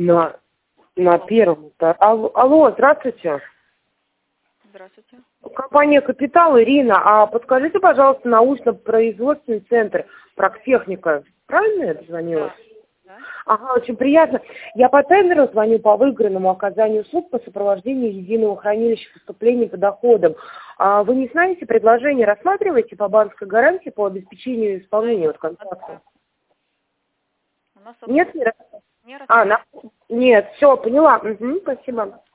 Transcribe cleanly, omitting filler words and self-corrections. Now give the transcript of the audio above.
На, на первом этаже. Алло, здравствуйте. Здравствуйте. Компания «Капитал», Ирина. А подскажите, пожалуйста, научно-производственный центр «Проктехника». Правильно я дозвонилась? Да. Ага, очень приятно. Я по тендеру звоню по выигранному оказанию услуг по сопровождению единого хранилища поступлений по доходам. А вы не знаете, предложение рассматриваете по банковской гарантии по обеспечению исполнения вот контракта? У нас Нет, не нет, все, поняла. Спасибо.